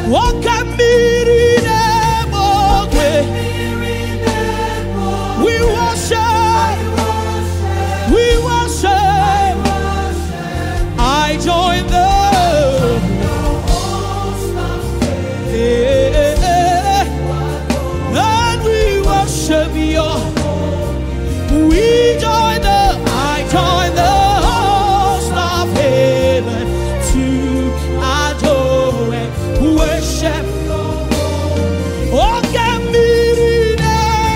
Wakamirine mogwe. We worship. We worship. I join the and we worship you. We join the, I join the host of heaven to adore and worship. Oh, give me the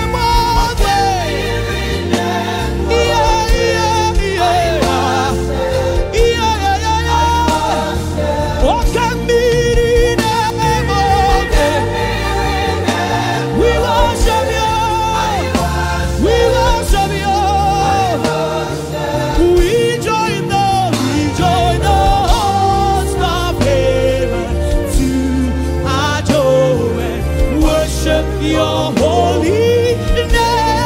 your holy name.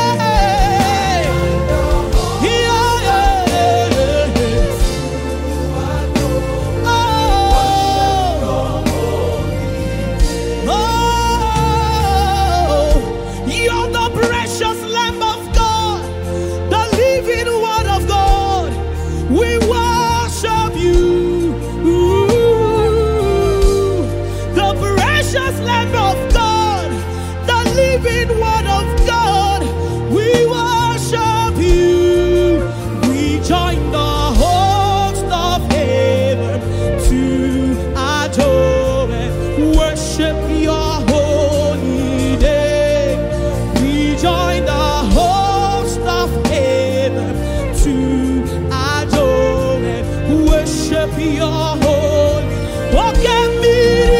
You're the precious Lamb of God, the living Word of God. We worship you. The precious Lamb of God, living Word of God, we worship you. We join the host of heaven to adore and worship your holy name. We join the host of heaven to adore and worship your holy. What can be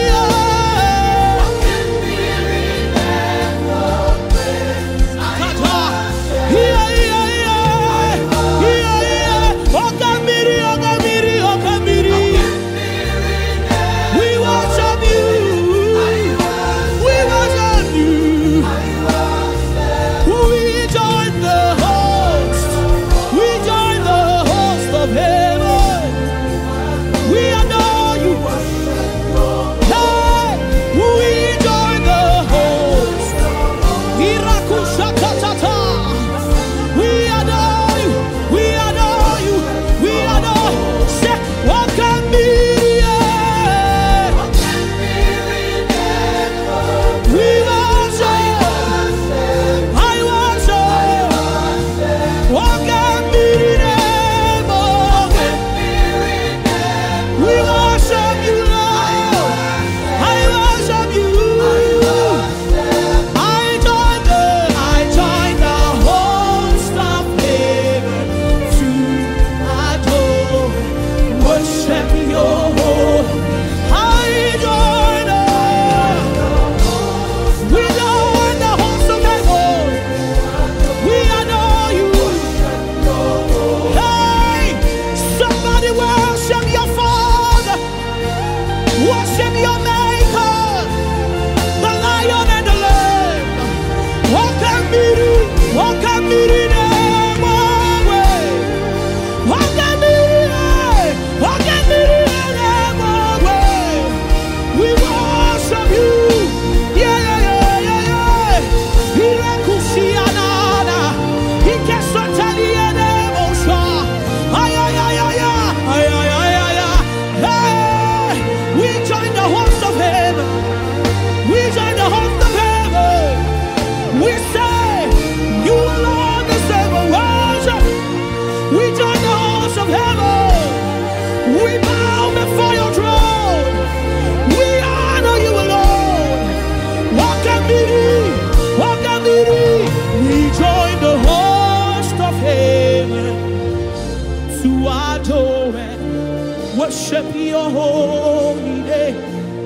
worship your holy name.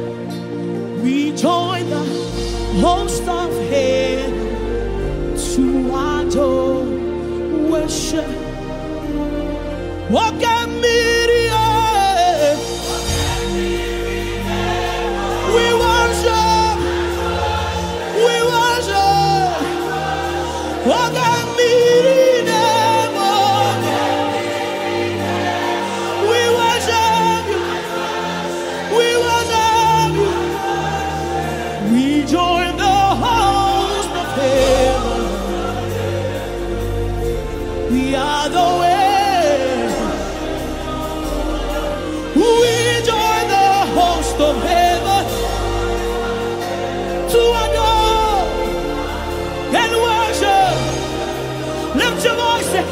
We join the host of heaven to adore, worship. Walk at me, we worship, we worship. Walk at me.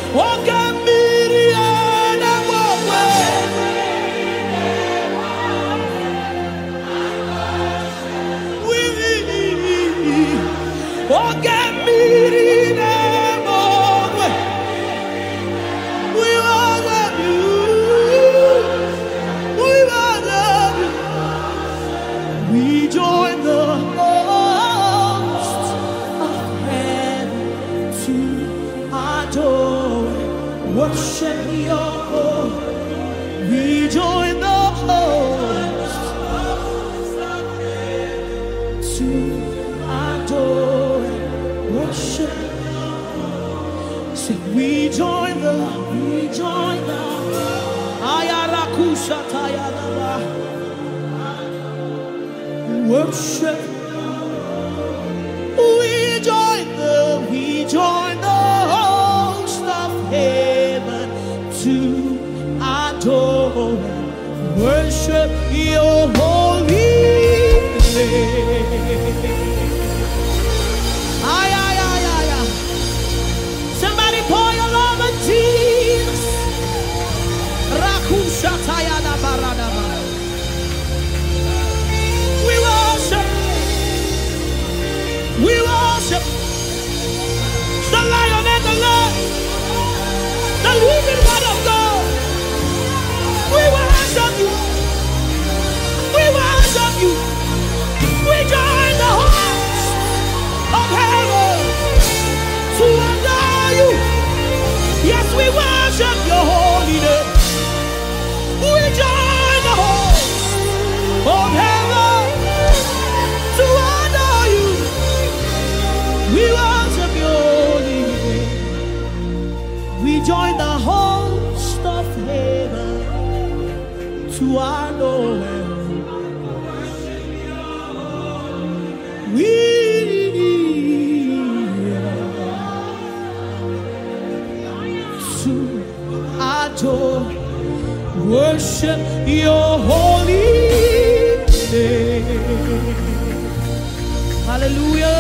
We join the hosts of heaven to adore, worship your Lord. We join the hosts of heaven to adore, worship. Say, we join the Ayarakusha Tayadaba. Worship. We join the host of heaven to adore, worship your holy name. Ay, ay, ay, ay, ay. Somebody pour your love on Jesus. Rakusha Tayada Baradaba. We worship the Lion and the Lamb, the living Word of God. We worship you. We worship you. We join the host of heaven to adore you. Yes, we worship your holy name. We join the host of heaven to adore you. We worship your holy name. We join the host of heaven to adore him. We to adore, worship your holy name. Hallelujah.